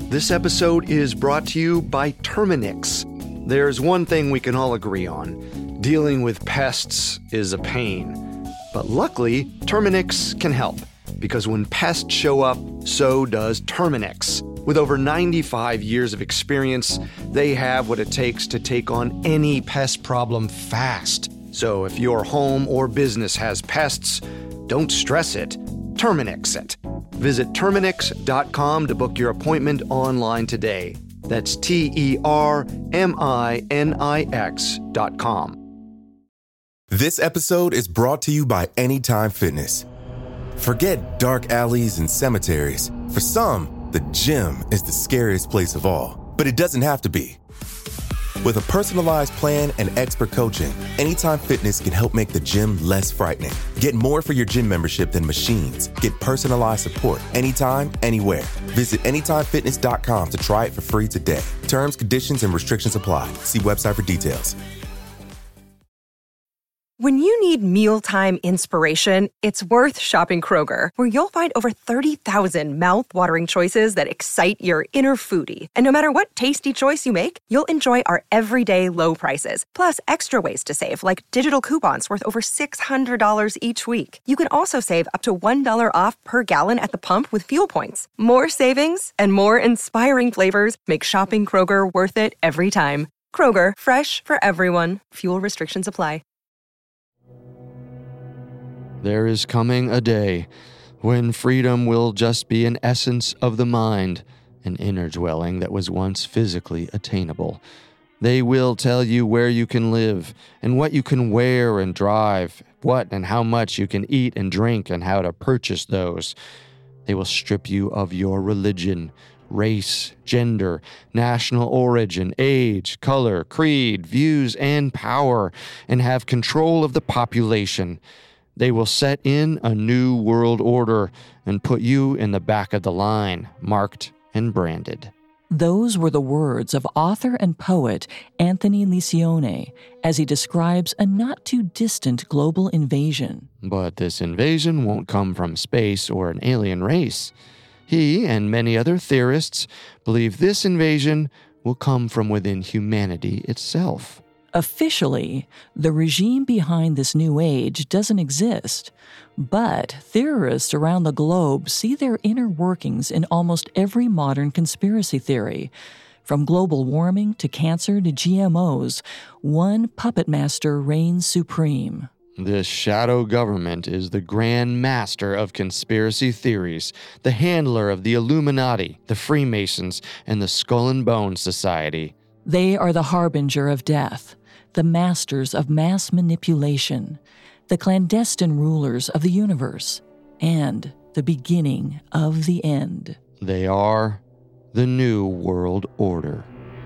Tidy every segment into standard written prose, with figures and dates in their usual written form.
This episode is brought to you by Terminix. There's one thing we can all agree on. Dealing with pests is a pain. But luckily, Terminix can help. Because when pests show up, so does Terminix. With over 95 years of experience, they have what it takes to take on any pest problem fast. So if your home or business has pests, don't stress it. Terminix it. Visit Terminix.com to book your appointment online today. That's TERMINIX.com. This episode is brought to you by Anytime Fitness. Forget dark alleys and cemeteries. For some, the gym is the scariest place of all. But it doesn't have to be. With a personalized plan and expert coaching, Anytime Fitness can help make the gym less frightening. Get more for your gym membership than machines. Get personalized support anytime, anywhere. Visit AnytimeFitness.com to try it for free today. Terms, conditions, and restrictions apply. See website for details. When you need mealtime inspiration, it's worth shopping Kroger, where you'll find over 30,000 mouth-watering choices that excite your inner foodie. And no matter what tasty choice you make, you'll enjoy our everyday low prices, plus extra ways to save, like digital coupons worth over $600 each week. You can also save up to $1 off per gallon at the pump with fuel points. More savings and more inspiring flavors make shopping Kroger worth it every time. Kroger, fresh for everyone. Fuel restrictions apply. There is coming a day when freedom will just be an essence of the mind, an inner dwelling that was once physically attainable. They will tell you where you can live and what you can wear and drive, what and how much you can eat and drink and how to purchase those. They will strip you of your religion, race, gender, national origin, age, color, creed, views, and power, and have control of the population. They will set in a new world order and put you in the back of the line, marked and branded. Those were the words of author and poet Anthony Lisione as he describes a not-too-distant global invasion. But this invasion won't come from space or an alien race. He and many other theorists believe this invasion will come from within humanity itself. Officially, the regime behind this new age doesn't exist, but theorists around the globe see their inner workings in almost every modern conspiracy theory. From global warming to cancer to GMOs, one puppet master reigns supreme. This shadow government is the grand master of conspiracy theories, the handler of the Illuminati, the Freemasons, and the Skull and Bones Society. They are the harbinger of death, the masters of mass manipulation, the clandestine rulers of the universe, and the beginning of the end. They are the New World Order.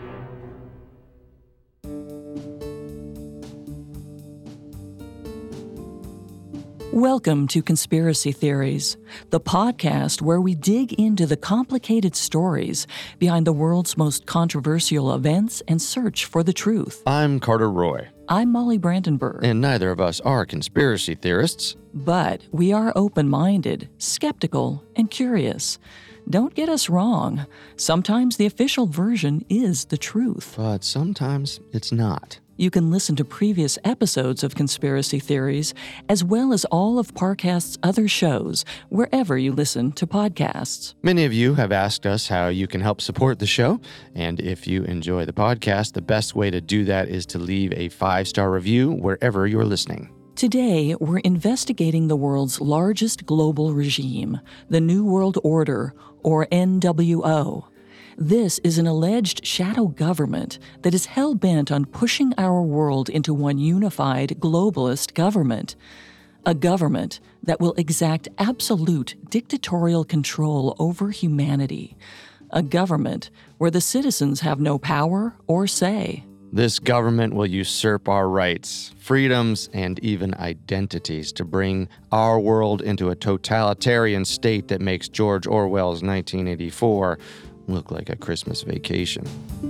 Welcome to Conspiracy Theories, the podcast where we dig into the complicated stories behind the world's most controversial events and search for the truth. I'm Carter Roy. I'm Molly Brandenburg. And neither of us are conspiracy theorists. But we are open-minded, skeptical, and curious. Don't get us wrong. Sometimes the official version is the truth. But sometimes it's not. You can listen to previous episodes of Conspiracy Theories, as well as all of Parcast's other shows, wherever you listen to podcasts. Many of you have asked us how you can help support the show, and if you enjoy the podcast, the best way to do that is to leave a 5-star review wherever you're listening. Today, we're investigating the world's largest global regime, the New World Order, or NWO. This is an alleged shadow government that is hell-bent on pushing our world into one unified globalist government. A government that will exact absolute dictatorial control over humanity. A government where the citizens have no power or say. This government will usurp our rights, freedoms, and even identities to bring our world into a totalitarian state that makes George Orwell's 1984 look like a Christmas vacation.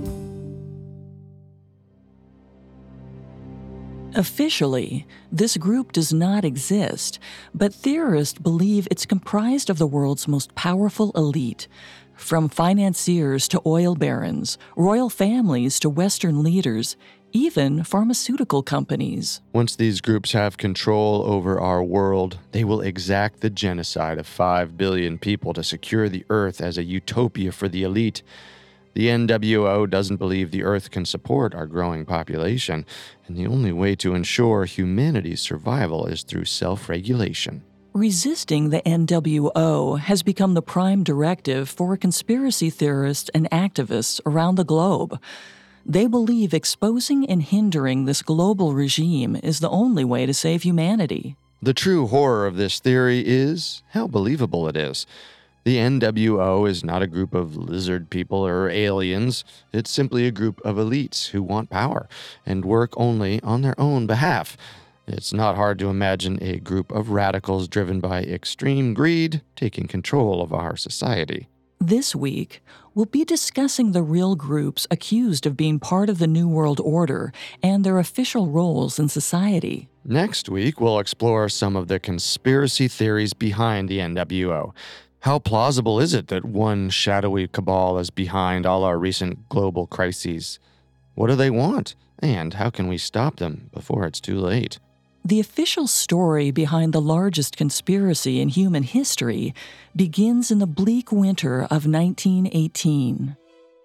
Officially, this group does not exist, but theorists believe it's comprised of the world's most powerful elite, From financiers to oil barons, royal families to Western leaders, even pharmaceutical companies. Once these groups have control over our world, they will exact the genocide of 5 billion people to secure the Earth as a utopia for the elite. The NWO doesn't believe the Earth can support our growing population, and the only way to ensure humanity's survival is through self-regulation. Resisting the NWO has become the prime directive for conspiracy theorists and activists around the globe. They believe exposing and hindering this global regime is the only way to save humanity. The true horror of this theory is how believable it is. The NWO is not a group of lizard people or aliens. It's simply a group of elites who want power and work only on their own behalf. It's not hard to imagine a group of radicals driven by extreme greed taking control of our society. This week, we'll be discussing the real groups accused of being part of the New World Order and their official roles in society. Next week, we'll explore some of the conspiracy theories behind the NWO. How plausible is it that one shadowy cabal is behind all our recent global crises? What do they want? And how can we stop them before it's too late? The official story behind the largest conspiracy in human history begins in the bleak winter of 1918.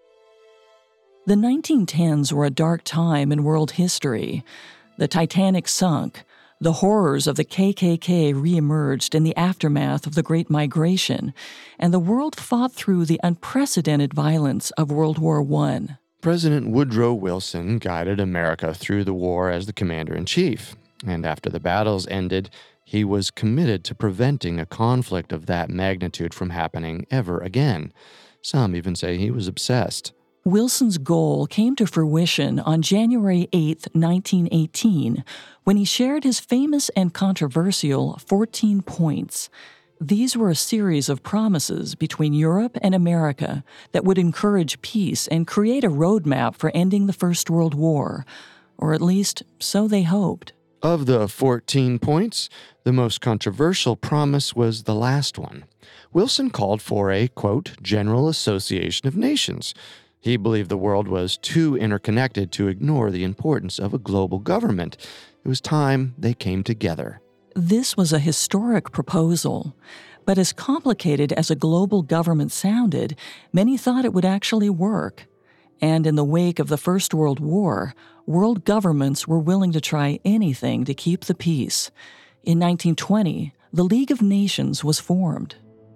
The 1910s were a dark time in world history. The Titanic sunk. The horrors of the KKK reemerged in the aftermath of the Great Migration, and the world fought through the unprecedented violence of World War I. President Woodrow Wilson guided America through the war as the commander-in-chief. And after the battles ended, he was committed to preventing a conflict of that magnitude from happening ever again. Some even say he was obsessed. Wilson's goal came to fruition on January 8, 1918, when he shared his famous and controversial 14 points. These were a series of promises between Europe and America that would encourage peace and create a roadmap for ending the First World War, or at least so they hoped. Of the 14 points, the most controversial promise was the last one. Wilson called for a, quote, General Association of Nations. He believed the world was too interconnected to ignore the importance of a global government. It was time they came together. This was a historic proposal, but as complicated as a global government sounded, many thought it would actually work. And in the wake of the First World War, world governments were willing to try anything to keep the peace. In 1920, the League of Nations was formed.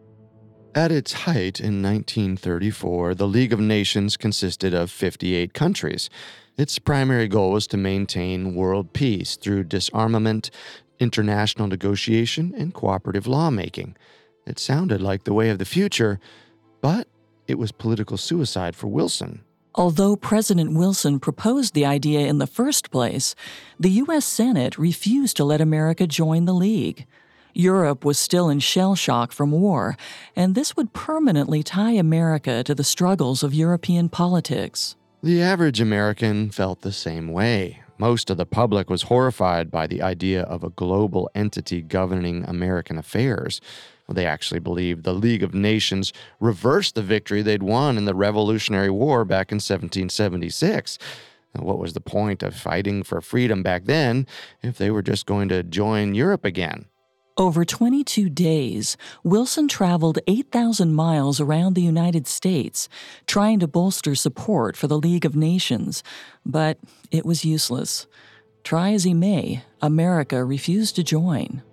At its height in 1934, the League of Nations consisted of 58 countries. Its primary goal was to maintain world peace through disarmament, international negotiation, and cooperative lawmaking. It sounded like the way of the future, but it was political suicide for Wilson. Although President Wilson proposed the idea in the first place, the U.S. Senate refused to let America join the League. Europe was still in shell shock from war, and this would permanently tie America to the struggles of European politics. The average American felt the same way. Most of the public was horrified by the idea of a global entity governing American affairs. They actually believed the League of Nations reversed the victory they'd won in the Revolutionary War back in 1776. Now, what was the point of fighting for freedom back then if they were just going to join Europe again? Over 22 days, Wilson traveled 8,000 miles around the United States, trying to bolster support for the League of Nations, but it was useless. Try as he may, America refused to join.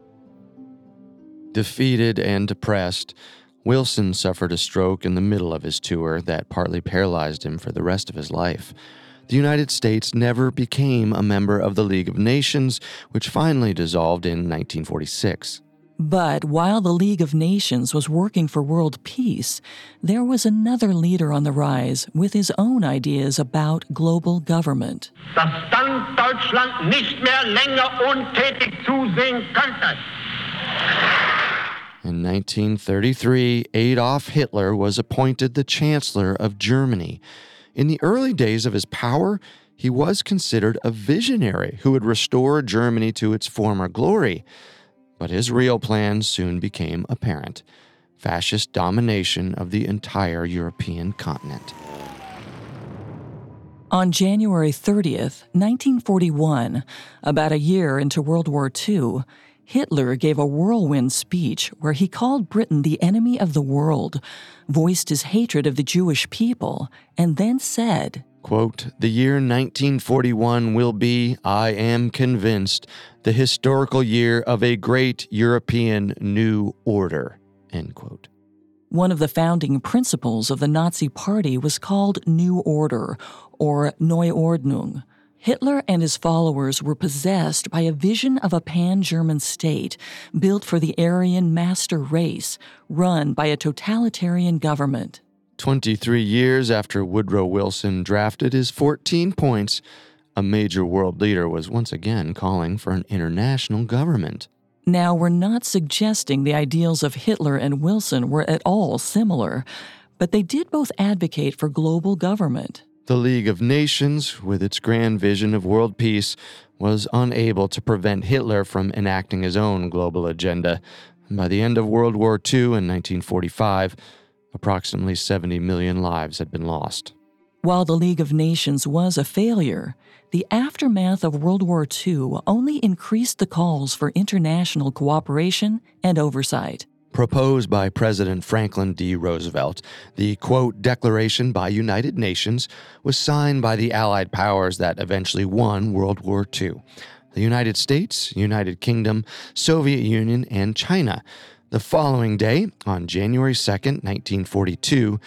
Defeated and depressed, Wilson suffered a stroke in the middle of his tour that partly paralyzed him for the rest of his life. The United States never became a member of the League of Nations, which finally dissolved in 1946. But while the League of Nations was working for world peace, there was another leader on the rise with his own ideas about global government. Dass dann Deutschland nicht mehr länger untätig zusehen könnte. In 1933, Adolf Hitler was appointed the Chancellor of Germany. In the early days of his power, he was considered a visionary who would restore Germany to its former glory. But his real plans soon became apparent. fascist domination of the entire European continent. On January 30th, 1941, about a year into World War II, Hitler gave a whirlwind speech where he called Britain the enemy of the world, voiced his hatred of the Jewish people, and then said, Quote, "The year 1941 will be, I am convinced, the historical year of a great European new order." End quote. One of the founding principles of the Nazi Party was called New Order, or Neuordnung. Hitler and his followers were possessed by a vision of a pan-German state built for the Aryan master race, run by a totalitarian government. 23 years after Woodrow Wilson drafted his 14 points, a major world leader was once again calling for an international government. Now, we're not suggesting the ideals of Hitler and Wilson were at all similar, but they did both advocate for global government. The League of Nations, with its grand vision of world peace, was unable to prevent Hitler from enacting his own global agenda. And by the end of World War II in 1945, approximately 70 million lives had been lost. While the League of Nations was a failure, the aftermath of World War II only increased the calls for international cooperation and oversight. Proposed by President Franklin D. Roosevelt, the, quote, Declaration by United Nations was signed by the Allied powers that eventually won World War II: the United States, United Kingdom, Soviet Union, and China. The following day, on January 2nd, 1942,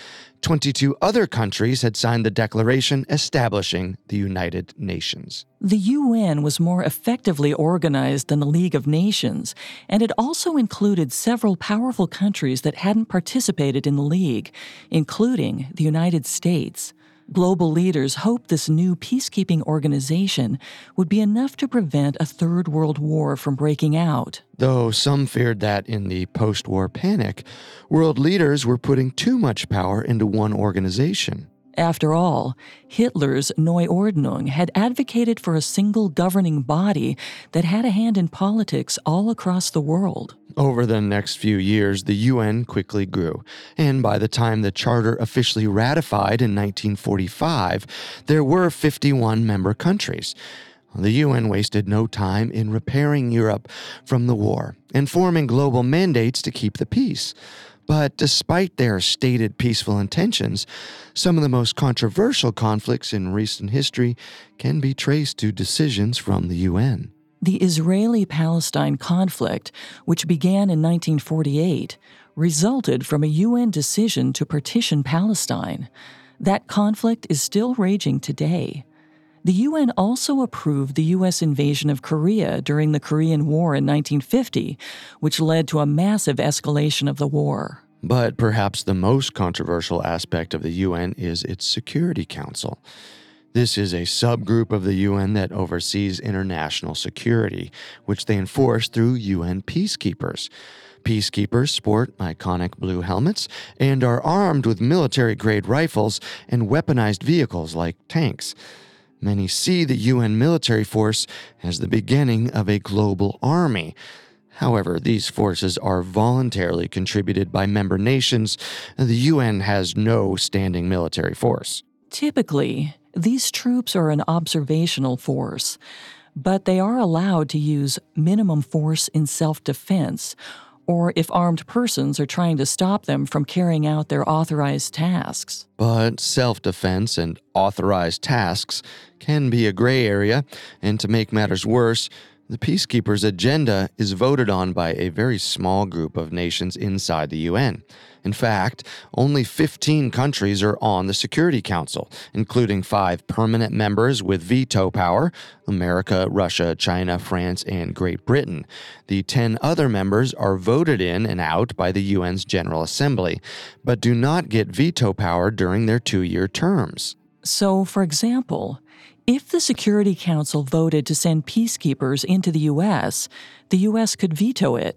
22 other countries had signed the declaration establishing the United Nations. The UN was more effectively organized than the League of Nations, and it also included several powerful countries that hadn't participated in the League, including the United States. Global leaders hoped this new peacekeeping organization would be enough to prevent a Third World War from breaking out. Though some feared that in the post-war panic, world leaders were putting too much power into one organization. After all, Hitler's Neuordnung had advocated for a single governing body that had a hand in politics all across the world. Over the next few years, the UN quickly grew, and by the time the charter officially ratified in 1945, there were 51 member countries. The UN wasted no time in repairing Europe from the war and forming global mandates to keep the peace. But despite their stated peaceful intentions, some of the most controversial conflicts in recent history can be traced to decisions from the UN. The Israeli-Palestine conflict, which began in 1948, resulted from a UN decision to partition Palestine. That conflict is still raging today. The UN also approved the U.S. invasion of Korea during the Korean War in 1950, which led to a massive escalation of the war. But perhaps the most controversial aspect of the UN is its Security Council. This is a subgroup of the UN that oversees international security, which they enforce through UN peacekeepers. Peacekeepers sport iconic blue helmets and are armed with military-grade rifles and weaponized vehicles like tanks. Many see the UN military force as the beginning of a global army. However, these forces are voluntarily contributed by member nations. The UN has no standing military force. Typically, these troops are an observational force, but they are allowed to use minimum force in self-defense, or if armed persons are trying to stop them from carrying out their authorized tasks. But self-defense and authorized tasks can be a gray area, and to make matters worse, the peacekeepers' agenda is voted on by a very small group of nations inside the UN. In fact, only 15 countries are on the Security Council, including 5 permanent members with veto power: America, Russia, China, France, and Great Britain. The 10 other members are voted in and out by the UN's General Assembly, but do not get veto power during their 2-year terms. So, for example, if the Security Council voted to send peacekeepers into the U.S. could veto it.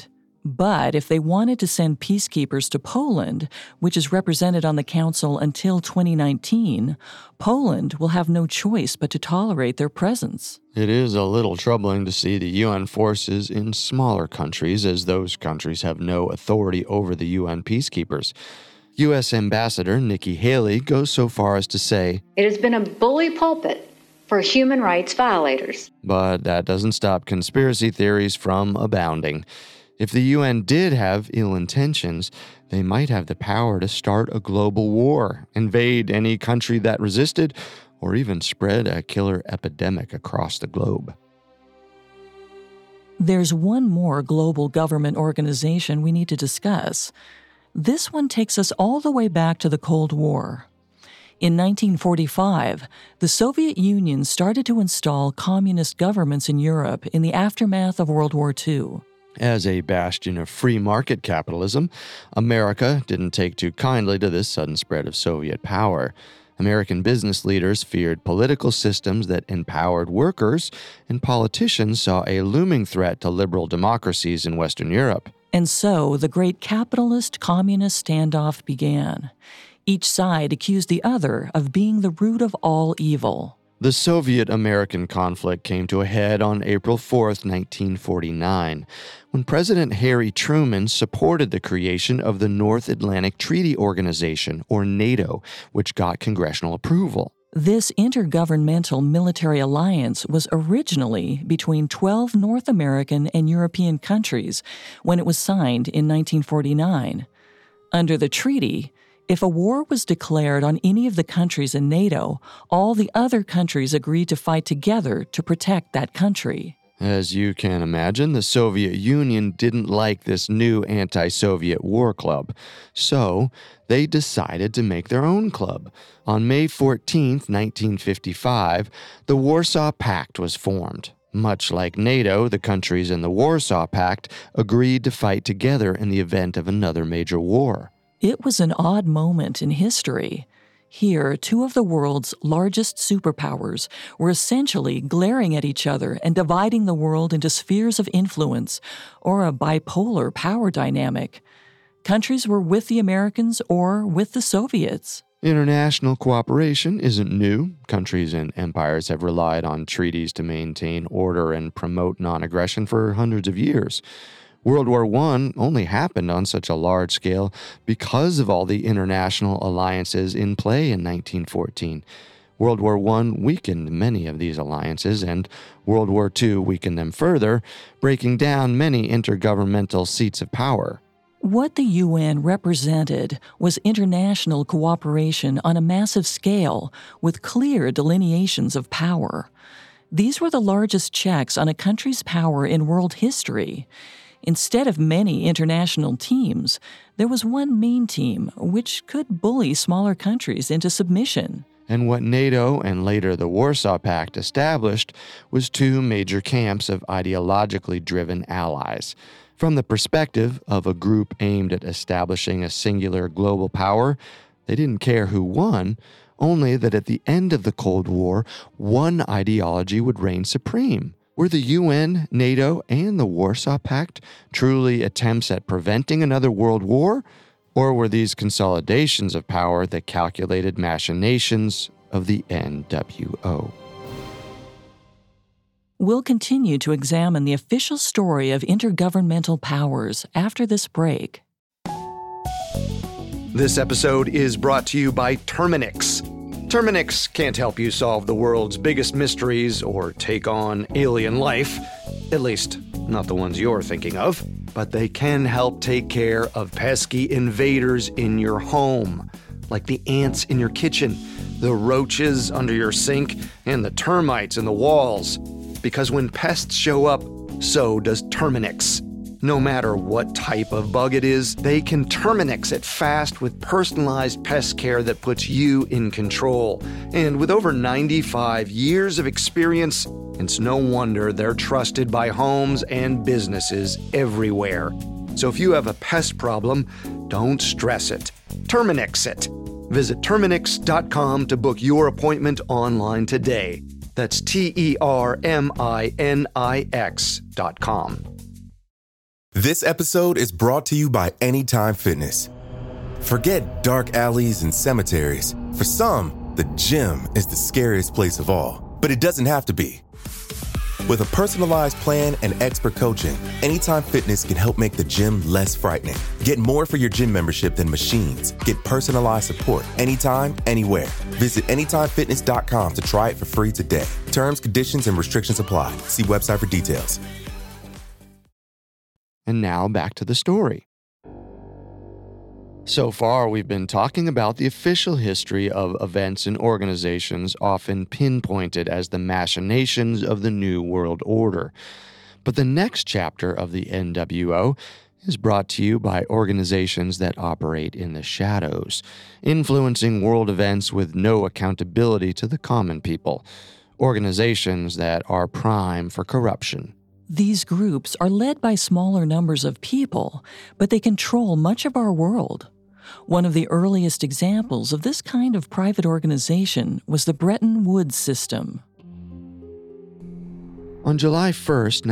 But if they wanted to send peacekeepers to Poland, which is represented on the Council until 2019, Poland will have no choice but to tolerate their presence. It is a little troubling to see the UN forces in smaller countries, as those countries have no authority over the UN peacekeepers. U.S. Ambassador Nikki Haley goes so far as to say, "It has been a bully pulpit for human rights violators." But that doesn't stop conspiracy theories from abounding. If the UN did have ill intentions, they might have the power to start a global war, invade any country that resisted, or even spread a killer epidemic across the globe. There's one more global government organization we need to discuss. This one takes us all the way back to the Cold War. In 1945, the Soviet Union started to install communist governments in Europe in the aftermath of World War II. As a bastion of free market capitalism, America didn't take too kindly to this sudden spread of Soviet power. American business leaders feared political systems that empowered workers, and politicians saw a looming threat to liberal democracies in Western Europe. And so the great capitalist-communist standoff began. Each side accused the other of being the root of all evil. The Soviet-American conflict came to a head on April 4, 1949, when President Harry Truman supported the creation of the North Atlantic Treaty Organization, or NATO, which got congressional approval. This intergovernmental military alliance was originally between 12 North American and European countries when it was signed in 1949. Under the treaty, if a war was declared on any of the countries in NATO, all the other countries agreed to fight together to protect that country. As you can imagine, the Soviet Union didn't like this new anti-Soviet war club, so they decided to make their own club. On May 14, 1955, the Warsaw Pact was formed. Much like NATO, the countries in the Warsaw Pact agreed to fight together in the event of another major war. It was an odd moment in history. Here, two of the world's largest superpowers were essentially glaring at each other and dividing the world into spheres of influence, or a bipolar power dynamic. Countries were with the Americans or with the Soviets. International cooperation isn't new. Countries and empires have relied on treaties to maintain order and promote non-aggression for hundreds of years. World War I only happened on such a large scale because of all the international alliances in play in 1914. World War I weakened many of these alliances, and World War II weakened them further, breaking down many intergovernmental seats of power. What the UN represented was international cooperation on a massive scale with clear delineations of power. These were the largest checks on a country's power in world history. Instead of many international teams, there was one main team which could bully smaller countries into submission. And what NATO and later the Warsaw Pact established was two major camps of ideologically driven allies. From the perspective of a group aimed at establishing a singular global power, they didn't care who won, only that at the end of the Cold War, one ideology would reign supreme. Were the UN, NATO, and the Warsaw Pact truly attempts at preventing another world war? Or were these consolidations of power the calculated machinations of the NWO? We'll continue to examine the official story of intergovernmental powers after this break. This episode is brought to you by Terminix. Terminix can't help you solve the world's biggest mysteries or take on alien life, at least not the ones you're thinking of, but they can help take care of pesky invaders in your home, like the ants in your kitchen, the roaches under your sink, and the termites in the walls. Because when pests show up, so does Terminix. No matter what type of bug it is, they can Terminix it fast with personalized pest care that puts you in control. And with over 95 years of experience, it's no wonder they're trusted by homes and businesses everywhere. So if you have a pest problem, don't stress it. Terminix it. Visit Terminix.com to book your appointment online today. That's TERMINIX.com. This episode is brought to you by Anytime Fitness. Forget dark alleys and cemeteries. For some, the gym is the scariest place of all, but it doesn't have to be. With a personalized plan and expert coaching, Anytime Fitness can help make the gym less frightening. Get more for your gym membership than machines. Get personalized support anytime, anywhere. Visit AnytimeFitness.com to try it for free today. Terms, conditions, and restrictions apply. See website for details. And now back to the story. So far, we've been talking about the official history of events and organizations often pinpointed as the machinations of the New World Order. But the next chapter of the NWO is brought to you by organizations that operate in the shadows, influencing world events with no accountability to the common people, organizations that are prime for corruption. These groups are led by smaller numbers of people, but they control much of our world. One of the earliest examples of this kind of private organization was the Bretton Woods system. On July 1st,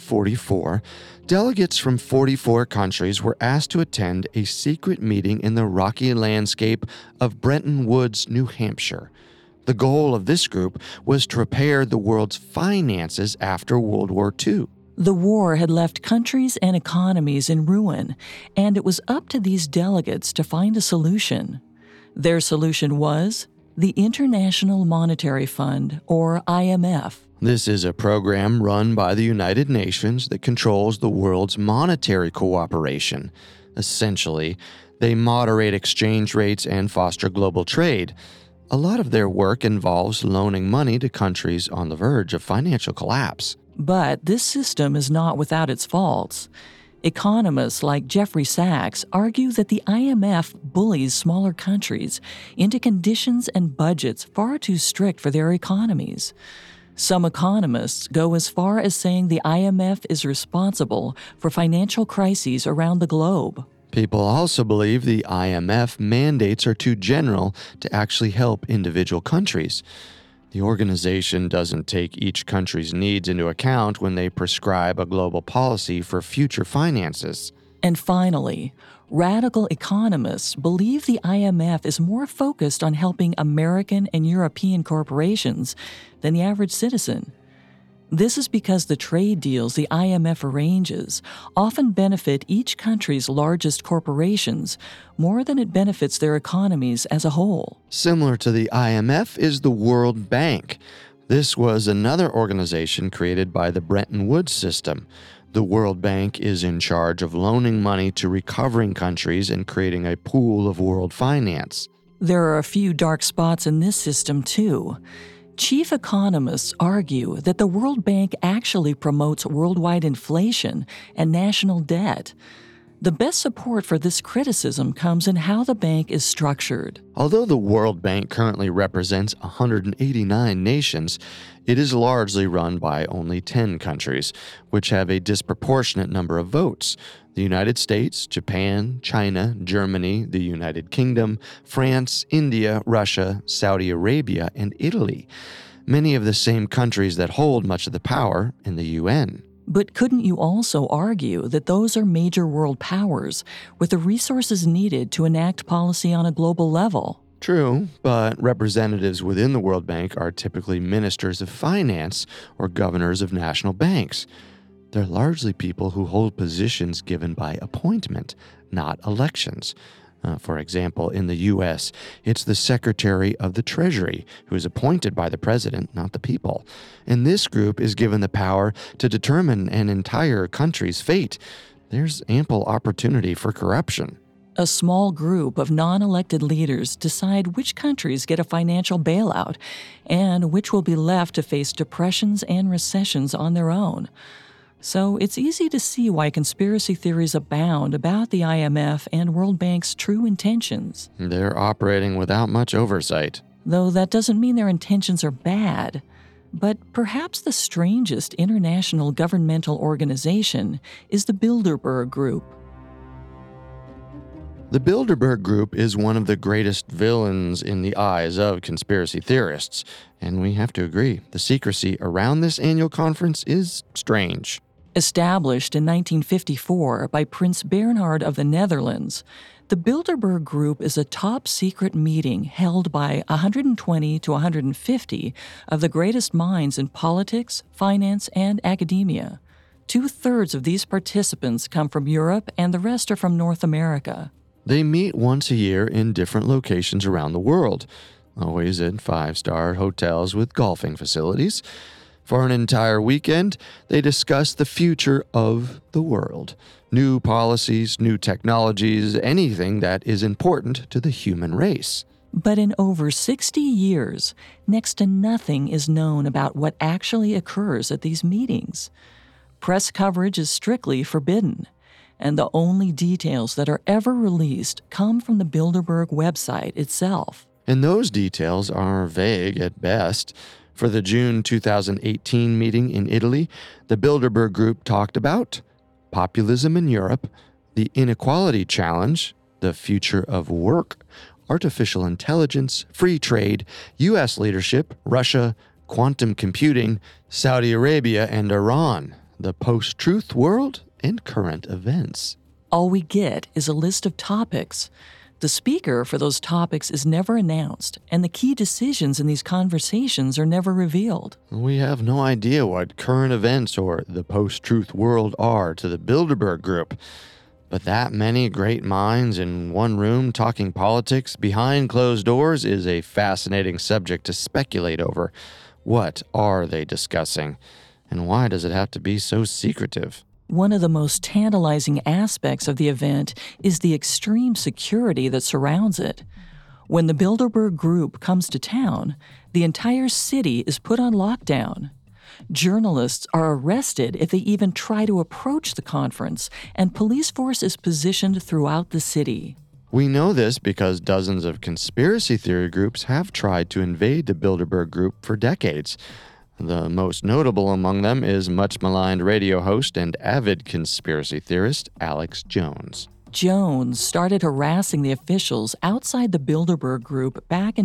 1944, delegates from 44 countries were asked to attend a secret meeting in the rocky landscape of Bretton Woods, New Hampshire. The goal of this group was to repair the world's finances after World War II. The war had left countries and economies in ruin, and it was up to these delegates to find a solution. Their solution was the International Monetary Fund, or IMF. This is a program run by the United Nations that controls the world's monetary cooperation. Essentially, they moderate exchange rates and foster global trade. A lot of their work involves loaning money to countries on the verge of financial collapse. But this system is not without its faults. Economists like Jeffrey Sachs argue that the IMF bullies smaller countries into conditions and budgets far too strict for their economies. Some economists go as far as saying the IMF is responsible for financial crises around the globe. People also believe the IMF mandates are too general to actually help individual countries. The organization doesn't take each country's needs into account when they prescribe a global policy for future finances. And finally, radical economists believe the IMF is more focused on helping American and European corporations than the average citizen. This is because the trade deals the IMF arranges often benefit each country's largest corporations more than it benefits their economies as a whole. Similar to the IMF is the World Bank. This was another organization created by the Bretton Woods system. The World Bank is in charge of loaning money to recovering countries and creating a pool of world finance. There are a few dark spots in this system, too. Chief economists argue that the World Bank actually promotes worldwide inflation and national debt. The best support for this criticism comes in how the bank is structured. Although the World Bank currently represents 189 nations, it is largely run by only 10 countries, which have a disproportionate number of votes. The United States, Japan, China, Germany, the United Kingdom, France, India, Russia, Saudi Arabia, and Italy. Many of the same countries that hold much of the power in the UN. But couldn't you also argue that those are major world powers with the resources needed to enact policy on a global level? True, but representatives within the World Bank are typically ministers of finance or governors of national banks. They're largely people who hold positions given by appointment, not elections. For example, in the U.S., it's the Secretary of the Treasury who is appointed by the president, not the people. And this group is given the power to determine an entire country's fate. There's ample opportunity for corruption. A small group of non-elected leaders decide which countries get a financial bailout and which will be left to face depressions and recessions on their own. So it's easy to see why conspiracy theories abound about the IMF and World Bank's true intentions. They're operating without much oversight. Though that doesn't mean their intentions are bad. But perhaps the strangest international governmental organization is the Bilderberg Group. The Bilderberg Group is one of the greatest villains in the eyes of conspiracy theorists, and we have to agree, the secrecy around this annual conference is strange. Established in 1954 by Prince Bernhard of the Netherlands, the Bilderberg Group is a top-secret meeting held by 120 to 150 of the greatest minds in politics, finance, and academia. 2/3 of these participants come from Europe, and the rest are from North America. They meet once a year in different locations around the world, always in 5-star hotels with golfing facilities. For an entire weekend, they discuss the future of the world, new policies, new technologies, anything that is important to the human race. But in over 60 years, next to nothing is known about what actually occurs at these meetings. Press coverage is strictly forbidden, and the only details that are ever released come from the Bilderberg website itself. And those details are vague at best. For the June 2018 meeting in Italy, the Bilderberg Group talked about populism in Europe, the inequality challenge, the future of work, artificial intelligence, free trade, U.S. leadership, Russia, quantum computing, Saudi Arabia, and Iran, the post-truth world, and current events. All we get is a list of topics. The speaker for those topics is never announced, and the key decisions in these conversations are never revealed. We have no idea what current events or the post-truth world are to the Bilderberg Group. But that many great minds in one room talking politics behind closed doors is a fascinating subject to speculate over. What are they discussing? And why does it have to be so secretive? One of the most tantalizing aspects of the event is the extreme security that surrounds it. When the Bilderberg Group comes to town, the entire city is put on lockdown. Journalists are arrested if they even try to approach the conference, and police force is positioned throughout the city. We know this because dozens of conspiracy theory groups have tried to invade the Bilderberg Group for decades. The most notable among them is much-maligned radio host and avid conspiracy theorist Alex Jones. Jones started harassing the officials outside the Bilderberg Group back in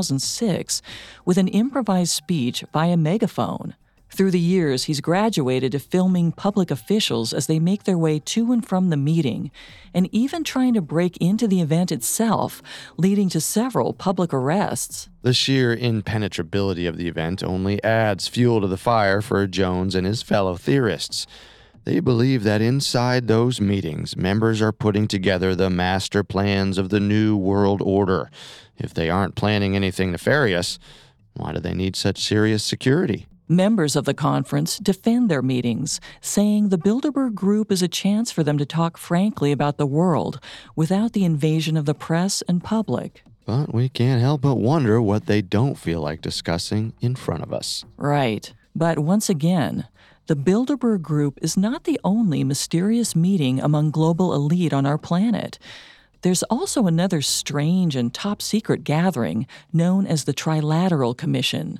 2006 with an improvised speech via megaphone. Through the years, he's graduated to filming public officials as they make their way to and from the meeting, and even trying to break into the event itself, leading to several public arrests. The sheer impenetrability of the event only adds fuel to the fire for Jones and his fellow theorists. They believe that inside those meetings, members are putting together the master plans of the New World Order. If they aren't planning anything nefarious, why do they need such serious security? Members of the conference defend their meetings, saying the Bilderberg Group is a chance for them to talk frankly about the world without the invasion of the press and public. But we can't help but wonder what they don't feel like discussing in front of us. Right. But once again, the Bilderberg Group is not the only mysterious meeting among global elite on our planet. There's also another strange and top-secret gathering known as the Trilateral Commission.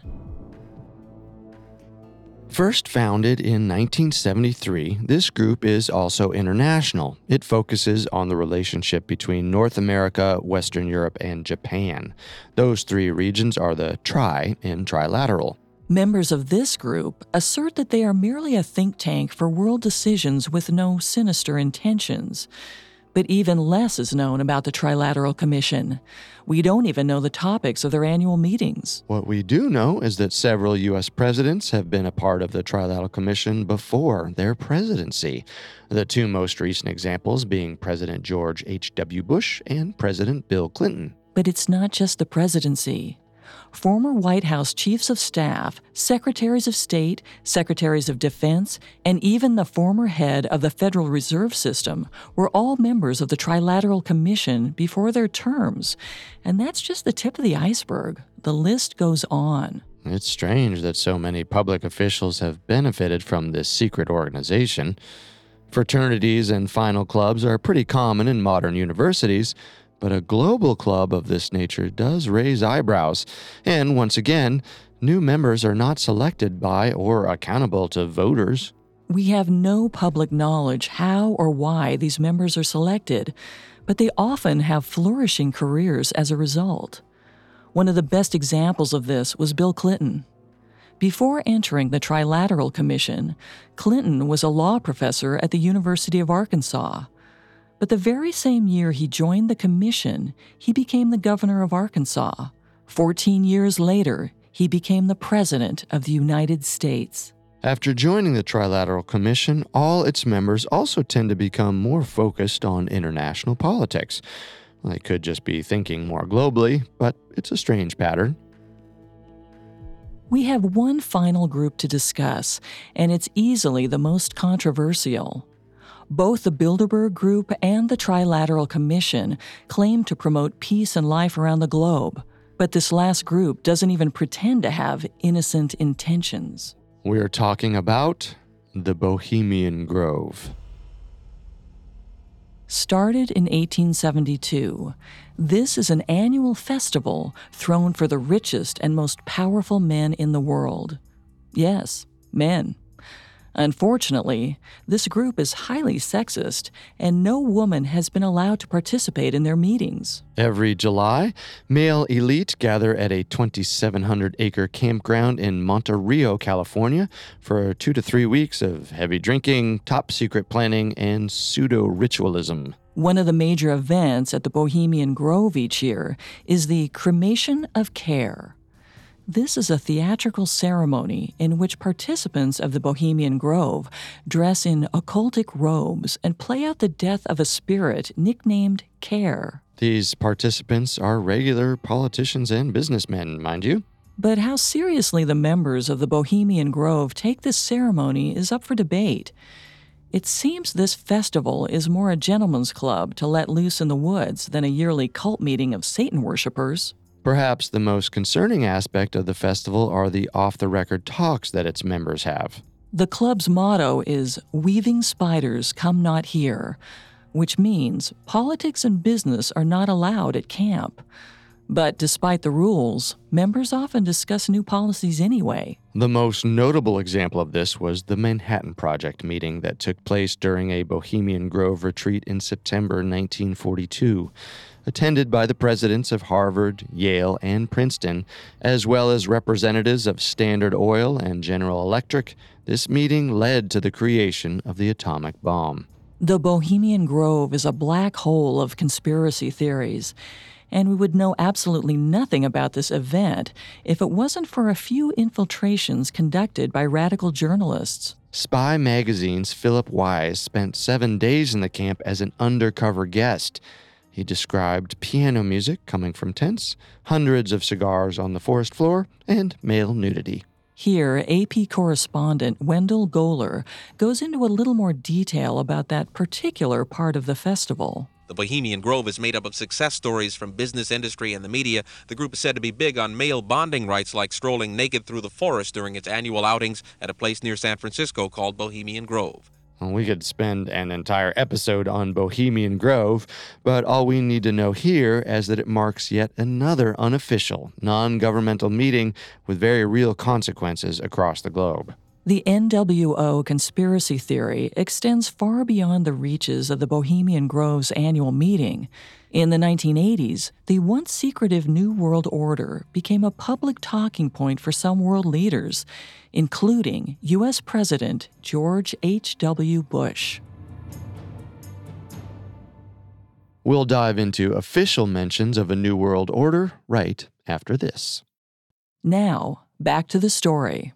First founded in 1973, this group is also international. It focuses on the relationship between North America, Western Europe, and Japan. Those three regions are the tri in trilateral. Members of this group assert that they are merely a think tank for world decisions with no sinister intentions. But even less is known about the Trilateral Commission. We don't even know the topics of their annual meetings. What we do know is that several U.S. presidents have been a part of the Trilateral Commission before their presidency. The two most recent examples being President George H.W. Bush and President Bill Clinton. But it's not just the presidency. Former White House chiefs of staff, secretaries of state, secretaries of defense, and even the former head of the Federal Reserve System were all members of the Trilateral Commission before their terms. And that's just the tip of the iceberg. The list goes on. It's strange that so many public officials have benefited from this secret organization. Fraternities and final clubs are pretty common in modern universities, but a global club of this nature does raise eyebrows. And once again, new members are not selected by or accountable to voters. We have no public knowledge how or why these members are selected, but they often have flourishing careers as a result. One of the best examples of this was Bill Clinton. Before entering the Trilateral Commission, Clinton was a law professor at the University of Arkansas. But the very same year he joined the commission, he became the governor of Arkansas. 14 years later, he became the President of the United States. After joining the Trilateral Commission, all its members also tend to become more focused on international politics. They could just be thinking more globally, but it's a strange pattern. We have one final group to discuss, and it's easily the most controversial. Both the Bilderberg Group and the Trilateral Commission claim to promote peace and life around the globe, but this last group doesn't even pretend to have innocent intentions. We're talking about the Bohemian Grove. Started in 1872, this is an annual festival thrown for the richest and most powerful men in the world. Yes, men. Unfortunately, this group is highly sexist, and no woman has been allowed to participate in their meetings. Every July, male elite gather at a 2,700-acre campground in Monte Rio, California, for 2 to 3 weeks of heavy drinking, top-secret planning, and pseudo-ritualism. One of the major events at the Bohemian Grove each year is the Cremation of Care. This is a theatrical ceremony in which participants of the Bohemian Grove dress in occultic robes and play out the death of a spirit nicknamed Care. These participants are regular politicians and businessmen, mind you. But how seriously the members of the Bohemian Grove take this ceremony is up for debate. It seems this festival is more a gentleman's club to let loose in the woods than a yearly cult meeting of Satan worshippers. Perhaps the most concerning aspect of the festival are the off-the-record talks that its members have. The club's motto is "Weaving spiders come not here," which means politics and business are not allowed at camp. But despite the rules, members often discuss new policies anyway. The most notable example of this was the Manhattan Project meeting that took place during a Bohemian Grove retreat in September 1942. Attended by the presidents of Harvard, Yale, and Princeton, as well as representatives of Standard Oil and General Electric, this meeting led to the creation of the atomic bomb. The Bohemian Grove is a black hole of conspiracy theories, and we would know absolutely nothing about this event if it wasn't for a few infiltrations conducted by radical journalists. Spy Magazine's Philip Wise spent 7 days in the camp as an undercover guest. He described piano music coming from tents, hundreds of cigars on the forest floor, and male nudity. Here, AP correspondent Wendell Goler goes into a little more detail about that particular part of the festival. The Bohemian Grove is made up of success stories from business, industry, and the media. The group is said to be big on male bonding rights, like strolling naked through the forest during its annual outings at a place near San Francisco called Bohemian Grove. We could spend an entire episode on Bohemian Grove, but all we need to know here is that it marks yet another unofficial, non-governmental meeting with very real consequences across the globe. The NWO conspiracy theory extends far beyond the reaches of the Bohemian Grove's annual meeting. In the 1980s, the once secretive New World Order became a public talking point for some world leaders, including U.S. President George H.W. Bush. We'll dive into official mentions of a New World Order right after this. Now, back to the story.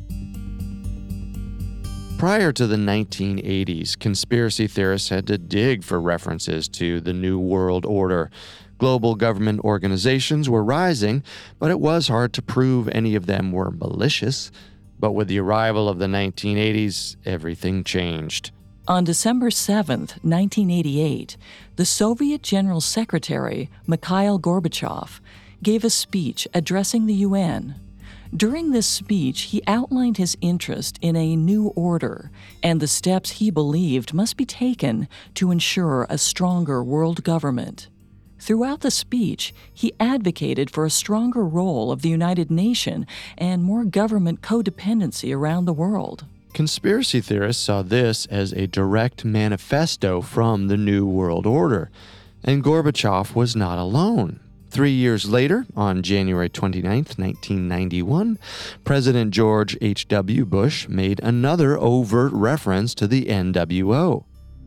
Prior to the 1980s, conspiracy theorists had to dig for references to the New World Order. Global government organizations were rising, but it was hard to prove any of them were malicious. But with the arrival of the 1980s, everything changed. On December 7, 1988, the Soviet General Secretary, Mikhail Gorbachev, gave a speech addressing the UN. During this speech, he outlined his interest in a new order and the steps he believed must be taken to ensure a stronger world government. Throughout the speech, he advocated for a stronger role of the United Nations and more government codependency around the world. Conspiracy theorists saw this as a direct manifesto from the New World Order, and Gorbachev was not alone. 3 years later, on January 29, 1991, President George H.W. Bush made another overt reference to the NWO.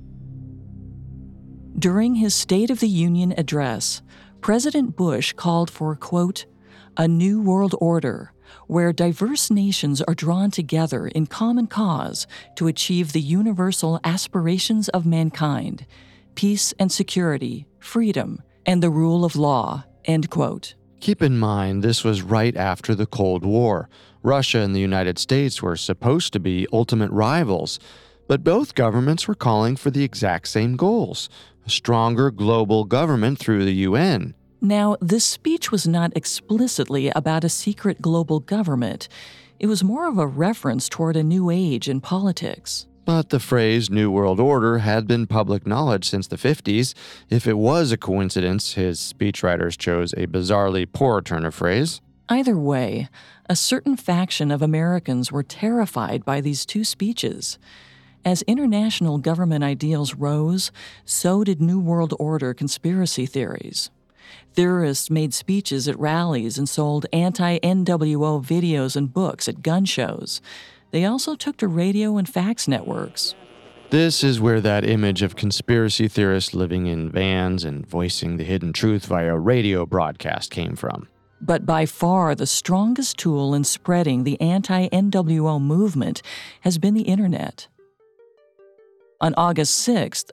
During his State of the Union address, President Bush called for, quote, "a new world order where diverse nations are drawn together in common cause to achieve the universal aspirations of mankind, peace and security, freedom, and the rule of law," end quote. Keep in mind, this was right after the Cold War. Russia and the United States were supposed to be ultimate rivals, but both governments were calling for the exact same goals: a stronger global government through the UN. Now, this speech was not explicitly about a secret global government. It was more of a reference toward a new age in politics. But the phrase New World Order had been public knowledge since the 50s. If it was a coincidence, his speechwriters chose a bizarrely poor turn of phrase. Either way, a certain faction of Americans were terrified by these two speeches. As international government ideals rose, so did New World Order conspiracy theories. Theorists made speeches at rallies and sold anti-NWO videos and books at gun shows. They also took to radio and fax networks. This is where that image of conspiracy theorists living in vans and voicing the hidden truth via radio broadcast came from. But by far the strongest tool in spreading the anti-NWO movement has been the Internet. On August 6,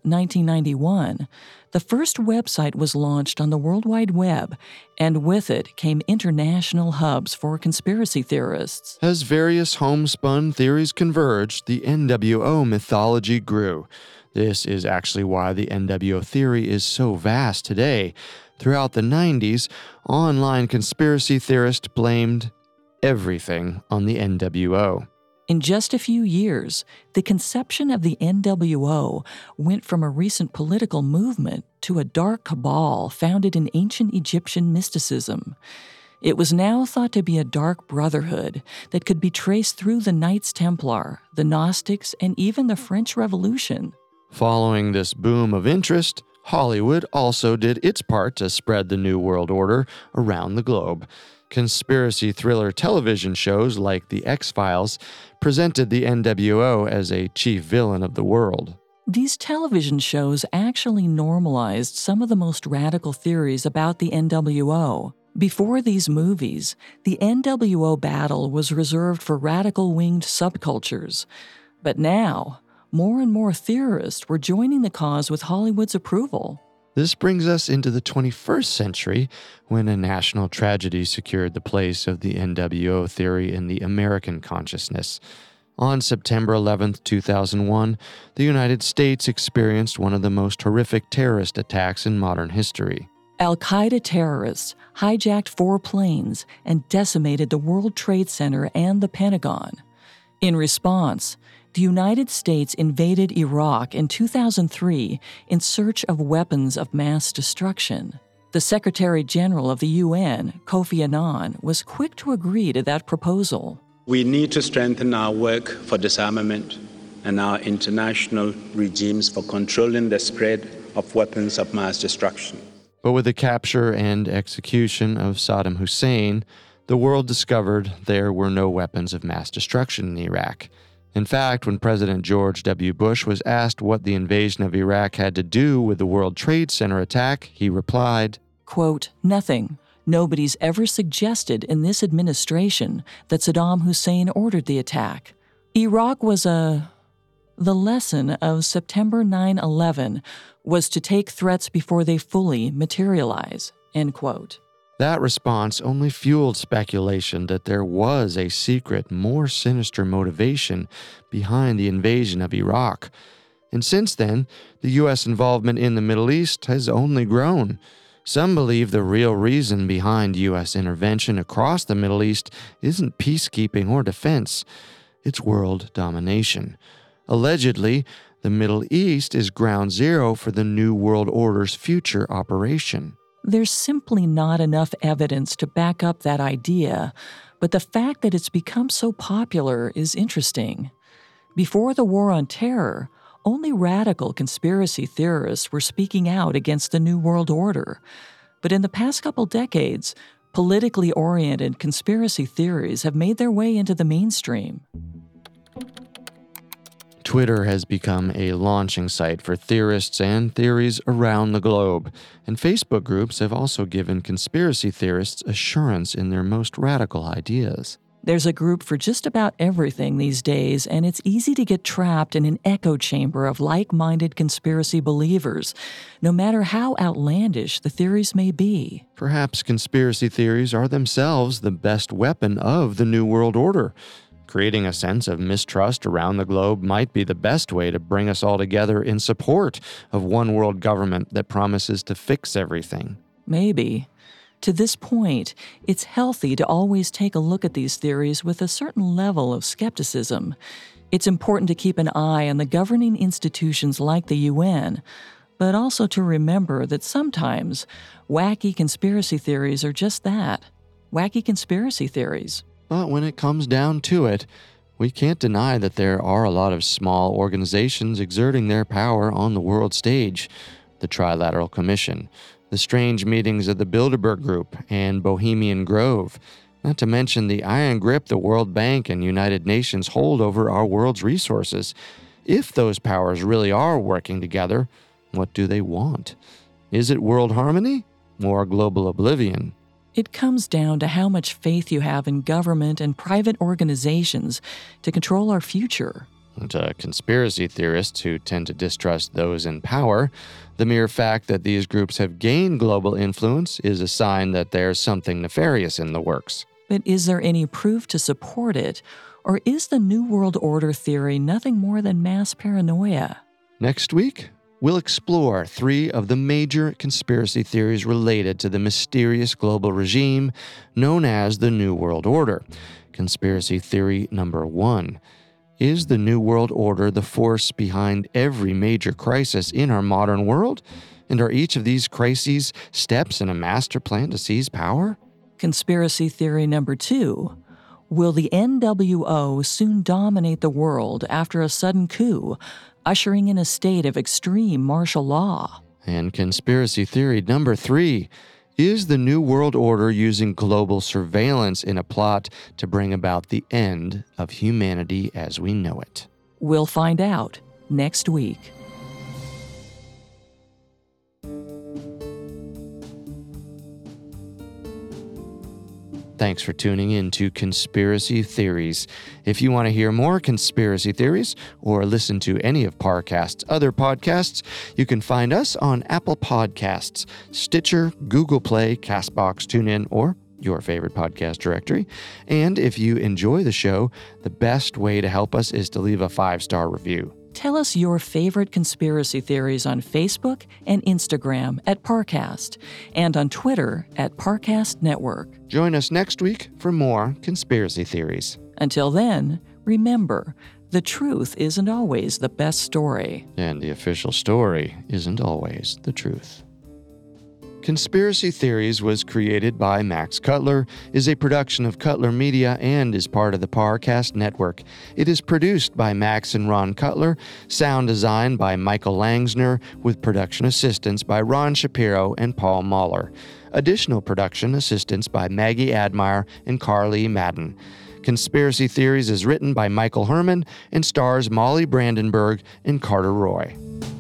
1991, the first website was launched on the World Wide Web, and with it came international hubs for conspiracy theorists. As various homespun theories converged, the NWO mythology grew. This is actually why the NWO theory is so vast today. Throughout the 90s, online conspiracy theorists blamed everything on the NWO. In just a few years, the conception of the NWO went from a recent political movement to a dark cabal founded in ancient Egyptian mysticism. It was now thought to be a dark brotherhood that could be traced through the Knights Templar, the Gnostics, and even the French Revolution. Following this boom of interest, Hollywood also did its part to spread the New World Order around the globe. Conspiracy thriller television shows like The X-Files presented the NWO as a chief villain of the world. These television shows actually normalized some of the most radical theories about the NWO. Before these movies, the NWO battle was reserved for radical-winged subcultures. But now, more and more theorists were joining the cause with Hollywood's approval. This brings us into the 21st century, when a national tragedy secured the place of the NWO theory in the American consciousness. On September 11, 2001, the United States experienced one of the most horrific terrorist attacks in modern history. Al-Qaeda terrorists hijacked 4 planes and decimated the World Trade Center and the Pentagon. In response, the United States invaded Iraq in 2003 in search of weapons of mass destruction. The Secretary General of the UN, Kofi Annan, was quick to agree to that proposal. We need to strengthen our work for disarmament and our international regimes for controlling the spread of weapons of mass destruction. But with the capture and execution of Saddam Hussein, the world discovered there were no weapons of mass destruction in Iraq. In fact, when President George W. Bush was asked what the invasion of Iraq had to do with the World Trade Center attack, he replied, quote, "Nothing. Nobody's ever suggested in this administration that Saddam Hussein ordered the attack. Iraq was the lesson of September 9/11 was to take threats before they fully materialize," end quote. That response only fueled speculation that there was a secret, more sinister motivation behind the invasion of Iraq. And since then, the U.S. involvement in the Middle East has only grown. Some believe the real reason behind U.S. intervention across the Middle East isn't peacekeeping or defense, it's world domination. Allegedly, the Middle East is ground zero for the New World Order's future operation. There's simply not enough evidence to back up that idea, but the fact that it's become so popular is interesting. Before the War on Terror, only radical conspiracy theorists were speaking out against the New World Order. But in the past couple decades, politically oriented conspiracy theories have made their way into the mainstream. Twitter has become a launching site for theorists and theories around the globe, and Facebook groups have also given conspiracy theorists assurance in their most radical ideas. There's a group for just about everything these days, and it's easy to get trapped in an echo chamber of like-minded conspiracy believers, no matter how outlandish the theories may be. Perhaps conspiracy theories are themselves the best weapon of the New World Order. Creating a sense of mistrust around the globe might be the best way to bring us all together in support of one world government that promises to fix everything. Maybe. To this point, it's healthy to always take a look at these theories with a certain level of skepticism. It's important to keep an eye on the governing institutions like the UN, but also to remember that sometimes wacky conspiracy theories are just that, wacky conspiracy theories. But when it comes down to it, we can't deny that there are a lot of small organizations exerting their power on the world stage. The Trilateral Commission, the strange meetings of the Bilderberg Group and Bohemian Grove, not to mention the iron grip the World Bank and United Nations hold over our world's resources. If those powers really are working together, what do they want? Is it world harmony or global oblivion? It comes down to how much faith you have in government and private organizations to control our future. To conspiracy theorists who tend to distrust those in power, the mere fact that these groups have gained global influence is a sign that there's something nefarious in the works. But is there any proof to support it? Or is the New World Order theory nothing more than mass paranoia? Next week, we'll explore 3 of the major conspiracy theories related to the mysterious global regime known as the New World Order. Conspiracy theory number 1. Is the New World Order the force behind every major crisis in our modern world? And are each of these crises steps in a master plan to seize power? Conspiracy theory number 2. Will the NWO soon dominate the world after a sudden coup, ushering in a state of extreme martial law? And conspiracy theory number 3. Is the New World Order using global surveillance in a plot to bring about the end of humanity as we know it? We'll find out next week. Thanks for tuning in to Conspiracy Theories. If you want to hear more conspiracy theories or listen to any of Parcast's other podcasts, you can find us on Apple Podcasts, Stitcher, Google Play, CastBox, TuneIn, or your favorite podcast directory. And if you enjoy the show, the best way to help us is to leave a 5-star review. Tell us your favorite conspiracy theories on Facebook and Instagram at Parcast, and on Twitter at Parcast Network. Join us next week for more conspiracy theories. Until then, remember, the truth isn't always the best story. And the official story isn't always the truth. Conspiracy Theories was created by Max Cutler, is a production of Cutler Media, and is part of the Parcast Network. It is produced by Max and Ron Cutler, sound design by Michael Langsner, with production assistance by Ron Shapiro and Paul Mahler. Additional production assistance by Maggie Admire and Carly Madden. Conspiracy Theories is written by Michael Herman and stars Molly Brandenburg and Carter Roy.